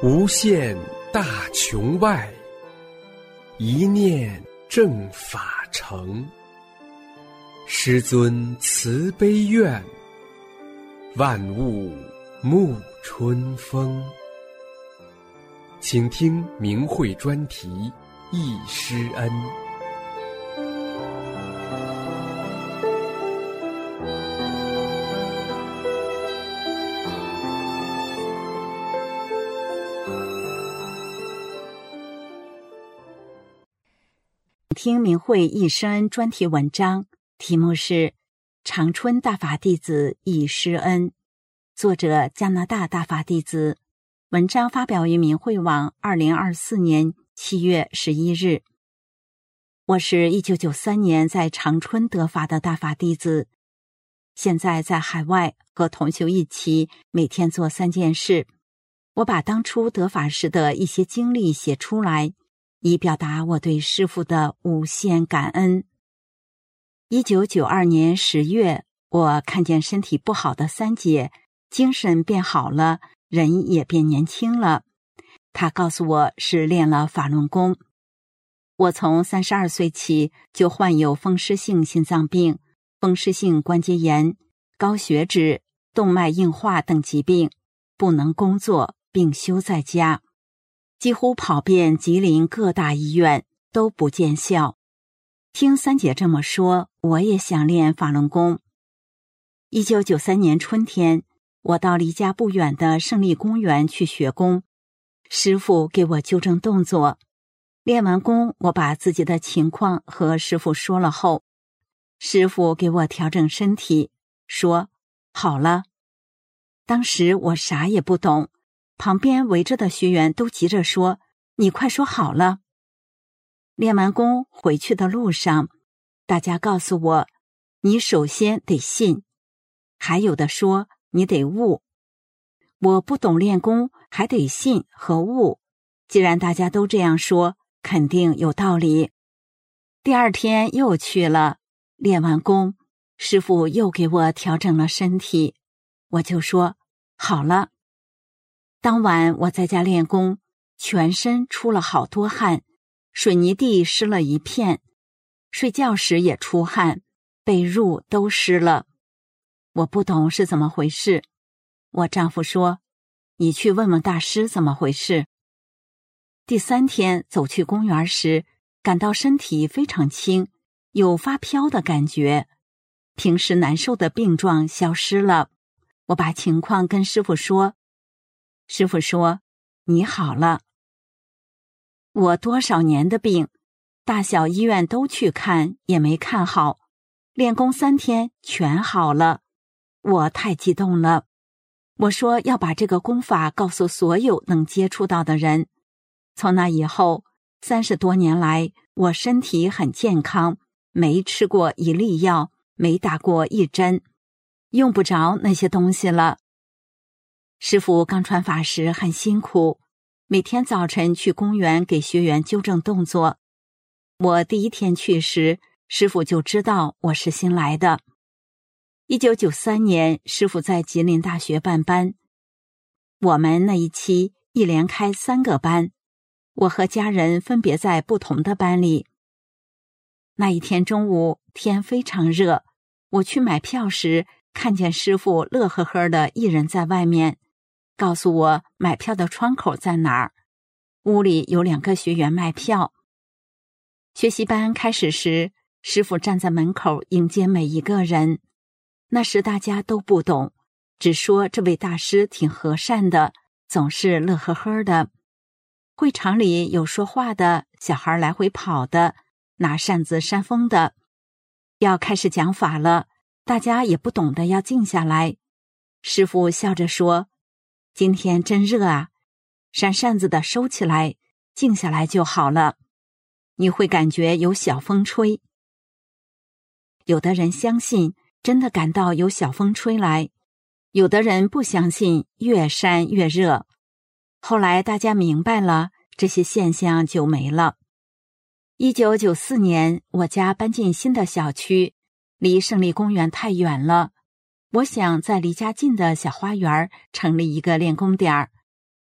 无限大穹外，一念正法成。师尊慈悲愿，万物沐春风。请听明慧专题忆师恩。 听明慧忆师恩专题文章，题目是长春大法弟子忆师恩，作者加拿大大法弟子。文章发表于明慧网2024年7月11日。我是1993年在长春得法的大法弟子，现在在海外和同修一起每天做3件事。我把当初得法时的一些经历写出来，以表达我对师父的无限感恩。1992年10月，我看见身体不好的三姐，精神变好了，人也变年轻了。他告诉我是练了法轮功。我从32岁起就患有风湿性心脏病、风湿性关节炎、高血脂、动脉硬化等疾病，不能工作，并休在家。几乎跑遍吉林各大医院都不见效。听三姐这么说，我也想练法轮功。1993年春天，我到离家不远的胜利公园去学功，师父给我纠正动作。练完功，我把自己的情况和师父说了后，师父给我调整身体，说好了。当时我啥也不懂，旁边围着的学员都急着说：“你快说好了。”练完功回去的路上，大家告诉我：“你首先得信。”还有的说：“你得悟。”我不懂练功，还得信和悟。既然大家都这样说，肯定有道理。第二天又去了，练完功，师父又给我调整了身体，我就说：“好了。”当晚我在家练功，全身出了好多汗，水泥地湿了一片，睡觉时也出汗，被褥都湿了。我不懂是怎么回事，我丈夫说：“你去问问大师怎么回事。”第3天走去公园时，感到身体非常轻，有发飘的感觉，平时难受的病状消失了。我把情况跟师父说，师父说：“你好了。”我多少年的病，大小医院都去看，也没看好。练功3天全好了，我太激动了。我说要把这个功法告诉所有能接触到的人。从那以后，30多年来，我身体很健康，没吃过一粒药，没打过一针，用不着那些东西了。师父刚传法时很辛苦，每天早晨去公园给学员纠正动作。我第1天去时，师父就知道我是新来的。1993年，师父在吉林大学办班，我们那一期一连开3个班，我和家人分别在不同的班里。那一天中午，天非常热，我去买票时，看见师父乐呵呵的一人在外面，告诉我买票的窗口在哪儿。屋里有2个学员卖票。学习班开始时，师父站在门口迎接每一个人。那时大家都不懂，只说这位大师挺和善的，总是乐呵呵的。会场里有说话的，小孩来回跑的，拿扇子扇风的。要开始讲法了，大家也不懂得要静下来。师父笑着说：“今天真热啊，扇扇子的收起来，静下来就好了。你会感觉有小风吹。”有的人相信，真的感到有小风吹来；有的人不相信，越扇越热。后来大家明白了，这些现象就没了。1994年，我家搬进新的小区，离胜利公园太远了。我想在离家近的小花园成立一个练功点儿。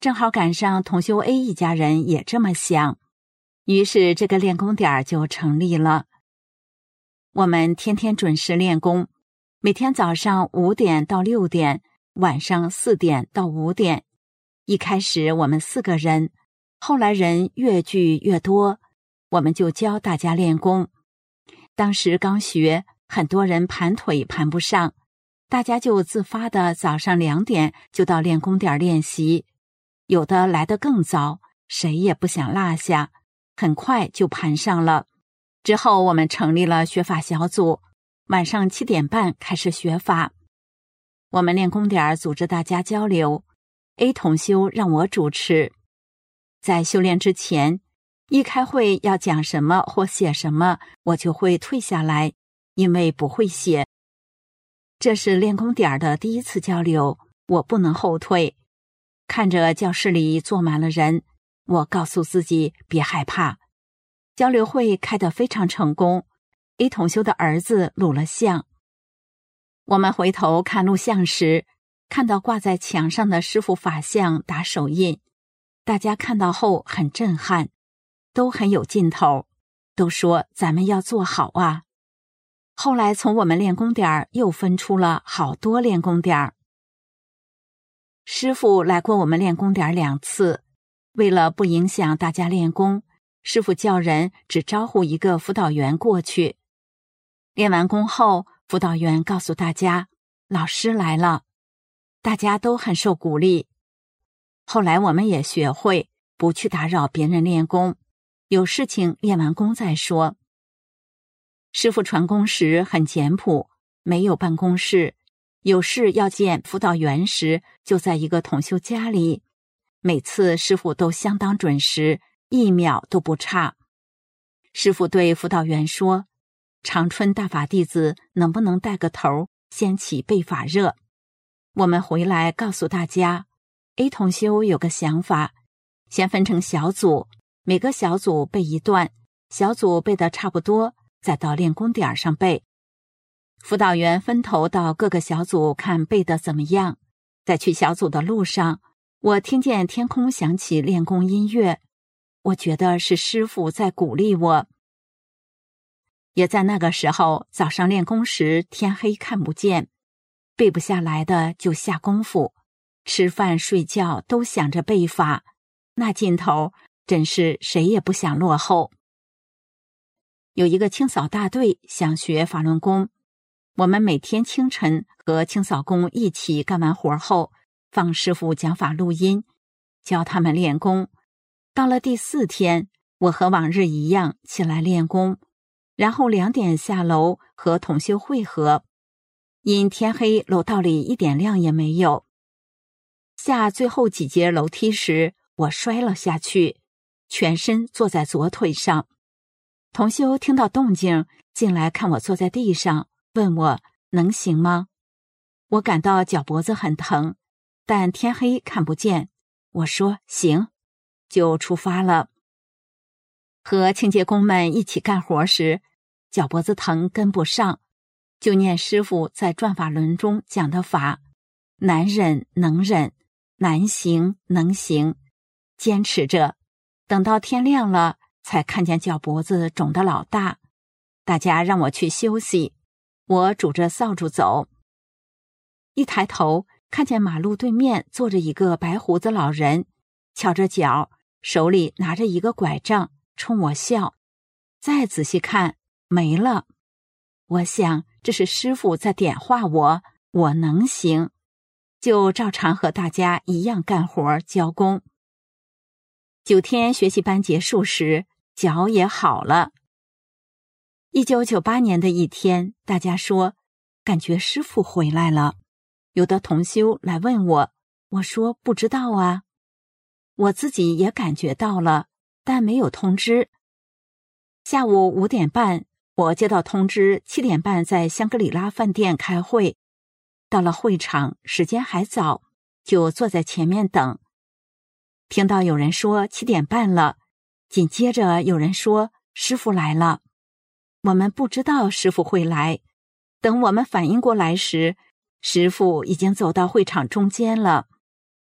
正好赶上同修 A 一家人也这么想，于是这个练功点就成立了。我们天天准时练功，每天早上5点到6点，晚上4点到5点。一开始我们4个人，后来人越聚越多，我们就教大家练功。当时刚学，很多人盘腿盘不上，大家就自发的早上2点就到练功点练习，有的来得更早，谁也不想落下，很快就盘上了。之后我们成立了学法小组，晚上7点半开始学法。我们练功点组织大家交流， A 同修让我主持。在修炼之前，一开会要讲什么或写什么，我就会退下来，因为不会写。这是练功点的第一次交流，我不能后退。看着教室里坐满了人，我告诉自己别害怕。交流会开得非常成功， A 同修的儿子录了像。我们回头看录像时，看到挂在墙上的师父法像打手印，大家看到后很震撼，都很有劲头，都说咱们要做好啊。后来从我们练功点又分出了好多练功点。师父来过我们练功点2次，为了不影响大家练功，师父叫人只招呼一个辅导员过去。练完功后，辅导员告诉大家老师来了，大家都很受鼓励。后来我们也学会不去打扰别人练功，有事情练完功再说。师父传功时很简朴，没有办公室，有事要见辅导员时就在一个同修家里。每次师父都相当准时，1秒都不差。师父对辅导员说，长春大法弟子能不能带个头，先起背法热。我们回来告诉大家， A 同修有个想法，先分成小组，每个小组背一段，小组背得差不多，再到练功点上背。辅导员分头到各个小组看背得怎么样。在去小组的路上，我听见天空响起练功音乐，我觉得是师父在鼓励我。也在那个时候，早上练功时天黑看不见，背不下来的就下功夫，吃饭睡觉都想着背法，那劲头真是谁也不想落后。有一个清扫大队想学法轮功，我们每天清晨和清扫工一起干完活后，放师父讲法录音，教他们练功。到了第4天，我和往日一样起来练功，然后2点下楼和同修会合。因天黑，楼道里一点亮也没有。下最后几节楼梯时，我摔了下去，全身坐在左腿上。同修听到动静进来看我坐在地上，问我能行吗？我感到脚脖子很疼，但天黑看不见，我说行，就出发了。和清洁工们一起干活时，脚脖子疼跟不上，就念师父在转法轮中讲的法，难忍能忍，难行能行，坚持着，等到天亮了才看见脚脖子肿得老大。大家让我去休息，我拄着扫帚走。一抬头看见马路对面坐着一个白胡子老人，翘着脚，手里拿着一个拐杖，冲我笑。再仔细看，没了。我想这是师父在点化我，我能行，就照常和大家一样干活交功。9天学习班结束时，脚也好了。1998年的一天，大家说感觉师父回来了，有的同修来问我，我说不知道啊。我自己也感觉到了，但没有通知。下午5点半，我接到通知7点半在香格里拉饭店开会。到了会场，时间还早，就坐在前面等。听到有人说7点半了，紧接着有人说师父来了。我们不知道师父会来，等我们反应过来时，师父已经走到会场中间了。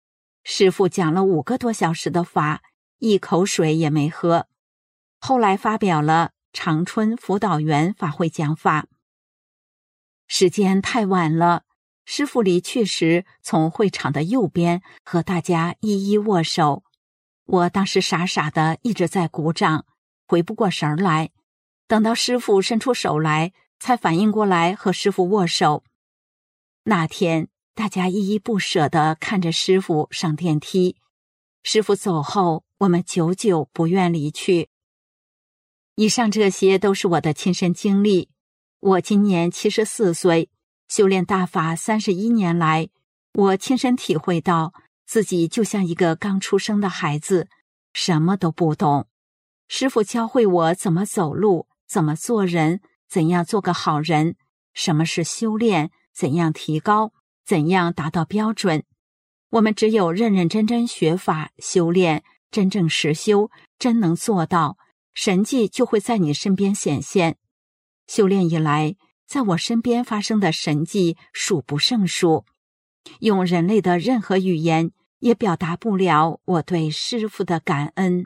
师父讲了5个多小时的法，一口水也没喝。后来发表了长春辅导员法会讲法。时间太晚了，师父离去时从会场的右边和大家一一握手。我当时傻傻的一直在鼓掌，回不过神来。等到师父伸出手来，才反应过来和师父握手。那天大家依依不舍地看着师父上电梯。师父走后，我们久久不愿离去。以上这些都是我的亲身经历。我今年74岁，修炼大法31年来，我亲身体会到自己就像一个刚出生的孩子，什么都不懂。师父教会我怎么走路，怎么做人，怎样做个好人，什么是修炼，怎样提高，怎样达到标准。我们只有认认真真学法修炼，真正实修，真能做到，神迹就会在你身边显现。修炼以来，在我身边发生的神迹数不胜数，用人类的任何语言也表达不了我对师父的感恩。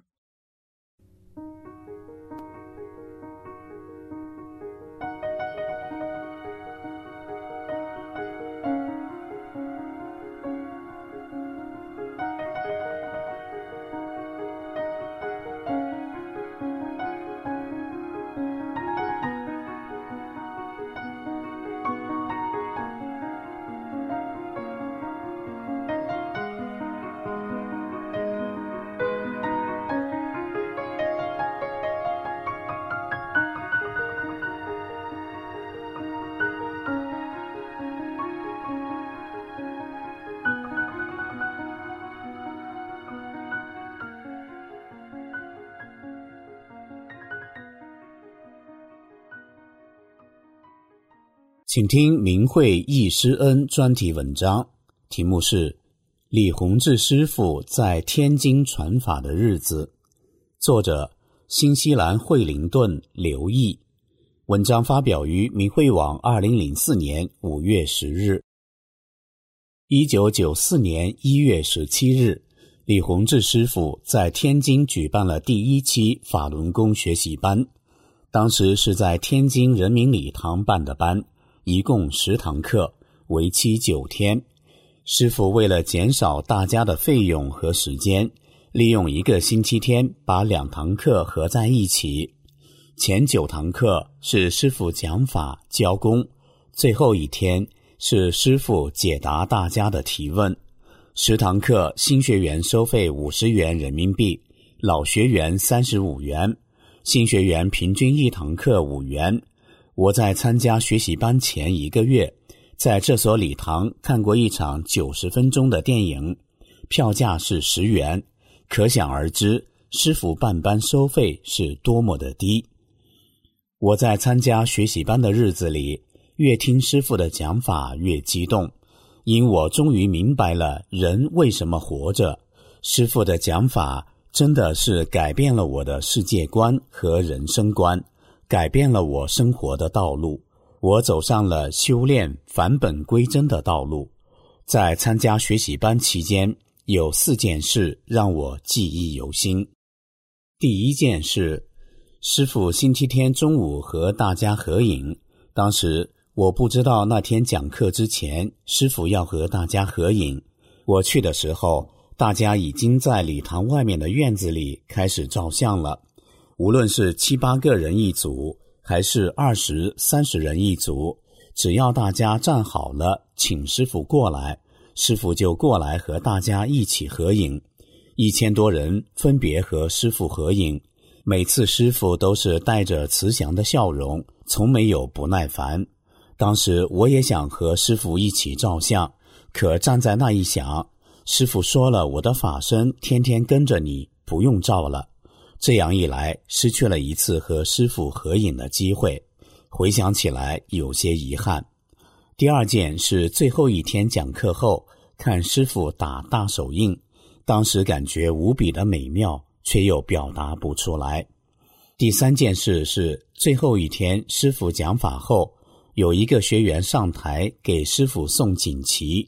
请听明慧忆师恩专题文章，题目是李洪志师父在天津传法的日子，作者新西兰惠灵顿刘毅。文章发表于明慧网2004年5月10日。1994年1月17日，李洪志师父在天津举办了第1期法轮功学习班，当时是在天津人民礼堂办的班，一共10堂课，为期9天。师父为了减少大家的费用和时间，利用1个星期天把2堂课合在一起。前9堂课是师父讲法教功，最后1天是师父解答大家的提问。10堂课新学员收费50元人民币，老学员35元，新学员平均1堂课5元。我在参加学习班前1个月，在这所礼堂看过一场90分钟的电影，票价是10元，可想而知师父办班收费是多么的低。我在参加学习班的日子里，越听师父的讲法越激动，因我终于明白了人为什么活着。师父的讲法真的是改变了我的世界观和人生观，改变了我生活的道路，我走上了修炼返本归真的道路。在参加学习班期间，有4件事让我记忆犹新。第一件事，师父星期天中午和大家合影，当时我不知道那天讲课之前师父要和大家合影。我去的时候，大家已经在礼堂外面的院子里开始照相了，无论是7、8个人一组，还是20、30人一组，只要大家站好了，请师父过来，师父就过来和大家一起合影。1000多人分别和师父合影，每次师父都是带着慈祥的笑容，从没有不耐烦。当时我也想和师父一起照相，可站在那一想，师父说了我的法身天天跟着你，不用照了。这样一来，失去了一次和师父合影的机会，回想起来有些遗憾。第二件是最后1天讲课后，看师父打大手印，当时感觉无比的美妙，却又表达不出来。第3件事是最后1天师父讲法后，有一个学员上台给师父送锦旗，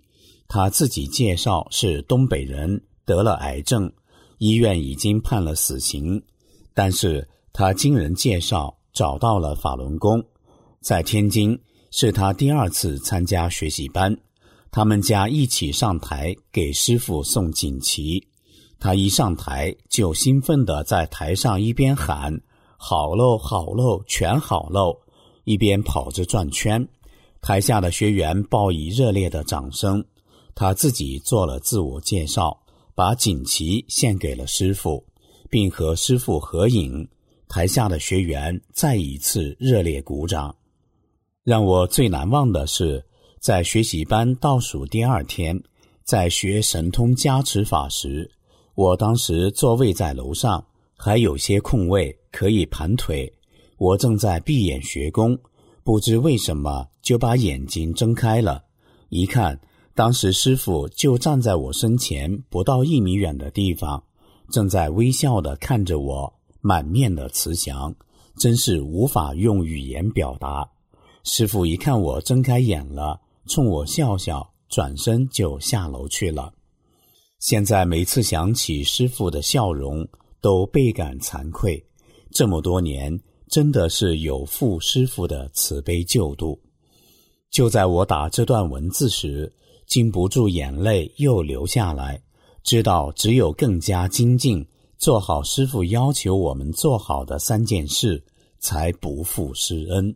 他自己介绍是东北人，得了癌症，医院已经判了死刑，但是他经人介绍找到了法轮功。在天津是他第2次参加学习班，他们家一起上台给师父送锦旗，他一上台就兴奋地在台上一边喊好喽好喽全好喽，一边跑着转圈，台下的学员报以热烈的掌声。他自己做了自我介绍，把锦旗献给了师父，并和师父合影，台下的学员再一次热烈鼓掌。让我最难忘的是在学习班倒数第2天，在学神通加持法时，我当时座位在楼上，还有些空位可以盘腿，我正在闭眼学功，不知为什么就把眼睛睁开了，一看当时师父就站在我身前不到1米远的地方，正在微笑地看着我，满面的慈祥，真是无法用语言表达。师父一看我睁开眼了，冲我笑笑，转身就下楼去了。现在每次想起师父的笑容，都倍感惭愧。这么多年，真的是有负师父的慈悲救度。就在我打这段文字时，禁不住眼泪又流下来，知道只有更加精进，做好师父要求我们做好的3件事，才不负师恩。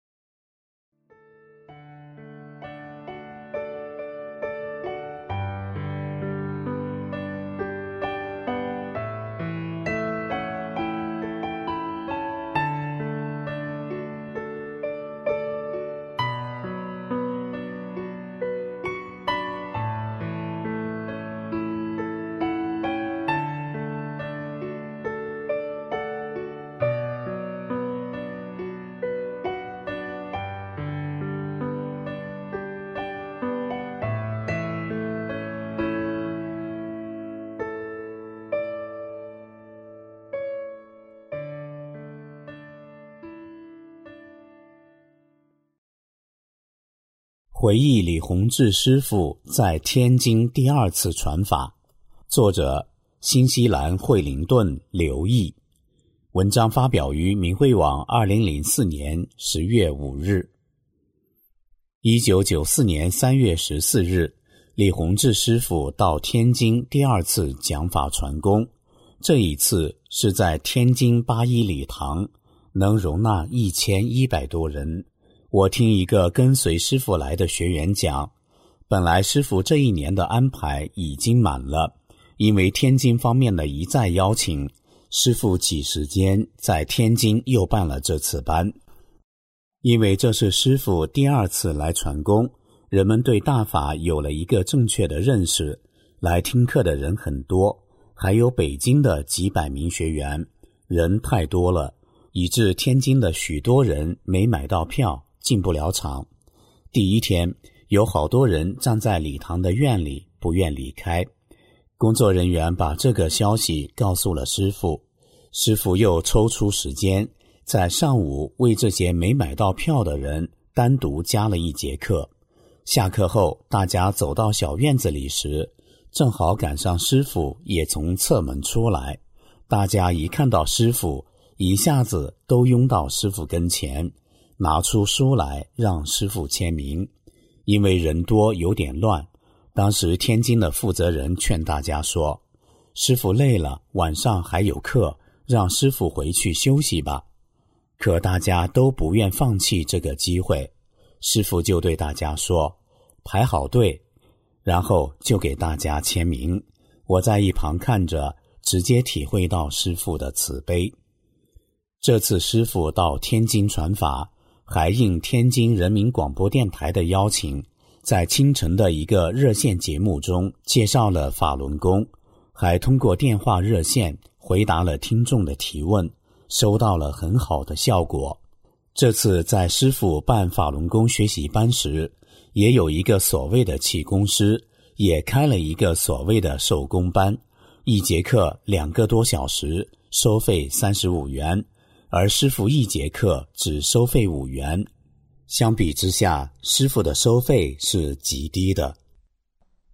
回忆李洪志师父在天津第2次传法，作者新西兰惠灵顿刘毅。文章发表于明慧网2004年10月5日。1994年3月14日，李洪志师父到天津第2次讲法传功，这一次是在天津81礼堂，能容纳1100多人。我听一个跟随师父来的学员讲，本来师父这一年的安排已经满了，因为天津方面的一再邀请，师父挤时间在天津又办了这次班。因为这是师父第2次来传功，人们对大法有了一个正确的认识，来听课的人很多，还有北京的几百名学员，人太多了，以致天津的许多人没买到票，进不了场。第1天，有好多人站在礼堂的院里不愿离开。工作人员把这个消息告诉了师父，师父又抽出时间，在上午为这些没买到票的人单独加了1节课。下课后，大家走到小院子里时，正好赶上师父也从侧门出来。大家一看到师父，一下子都拥到师父跟前，拿出书来让师父签名。因为人多有点乱，当时天津的负责人劝大家说，师父累了，晚上还有课，让师父回去休息吧。可大家都不愿放弃这个机会，师父就对大家说，排好队，然后就给大家签名。我在一旁看着，直接体会到师父的慈悲。这次师父到天津传法，还应天津人民广播电台的邀请，在清晨的一个热线节目中介绍了法轮功，还通过电话热线回答了听众的提问，收到了很好的效果。这次在师父办法轮功学习班时，也有一个所谓的气功师，也开了一个所谓的手工班，1节课2个多小时，收费35元，而师父1节课只收费5元。相比之下，师父的收费是极低的。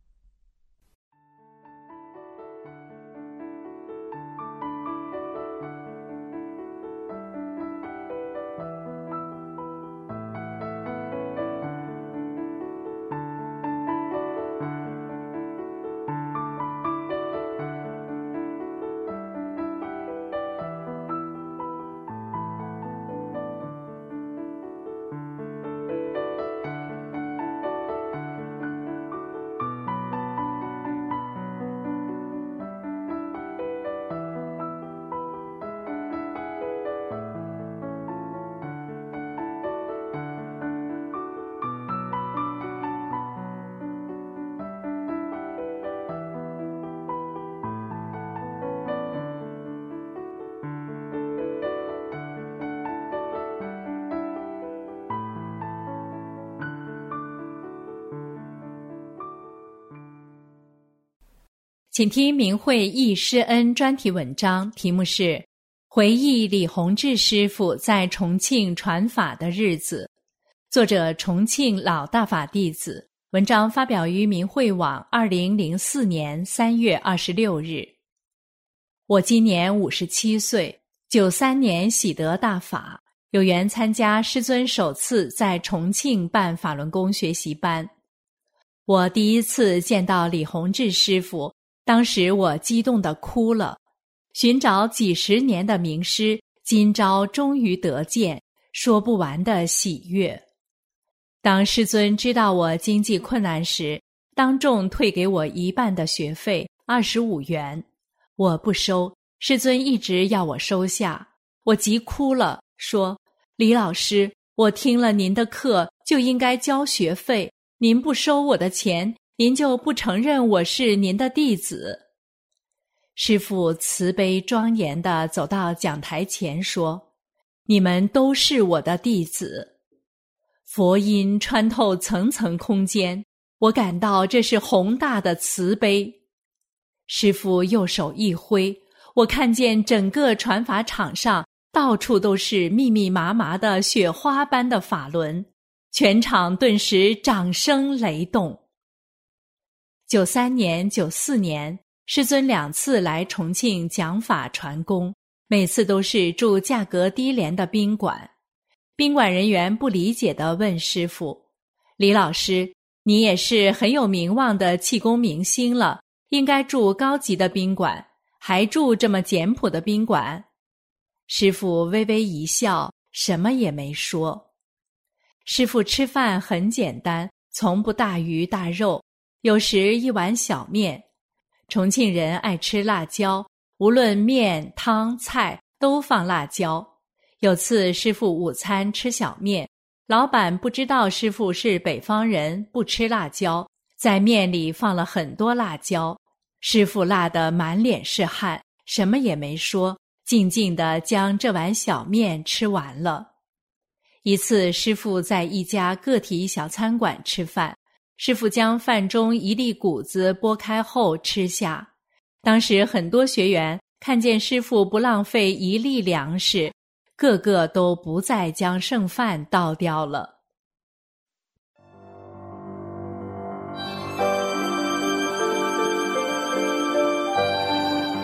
请听明慧忆师恩专题文章，题目是回忆李洪志师傅在重庆传法的日子，作者重庆老大法弟子，文章发表于明慧网2004年3月26日。我今年57岁，93年喜得大法，有缘参加师尊首次在重庆办法轮功学习班。我第一次见到李洪志师傅，当时我激动地哭了。寻找几十年的名师，今朝终于得见，说不完的喜悦。当师尊知道我经济困难时，当众退给我1半的学费25元。我不收，师尊一直要我收下，我急哭了，说：李老师，我听了您的课就应该交学费，您不收我的钱，您就不承认我是您的弟子。师父慈悲庄严地走到讲台前说：你们都是我的弟子。佛音穿透层层空间，我感到这是宏大的慈悲。师父右手一挥，我看见整个传法场上到处都是密密麻麻的雪花般的法轮，全场顿时掌声雷动。93年、94年，师尊2次来重庆讲法传功，每次都是住价格低廉的宾馆。宾馆人员不理解地问师父：李老师，你也是很有名望的气功明星了，应该住高级的宾馆，还住这么简朴的宾馆？师父微微一笑，什么也没说。师父吃饭很简单，从不大鱼大肉，有时一碗小面。重庆人爱吃辣椒，无论面、汤、菜都放辣椒。有次师父午餐吃小面，老板不知道师父是北方人，不吃辣椒，在面里放了很多辣椒。师父辣得满脸是汗，什么也没说，静静地将这碗小面吃完了。一次师父在一家个体小餐馆吃饭，师父将饭中一粒谷子剥开后吃下。当时很多学员看见师父不浪费一粒粮食，个个都不再将剩饭倒掉了。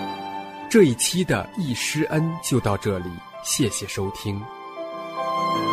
这一期的忆师恩就到这里，谢谢收听。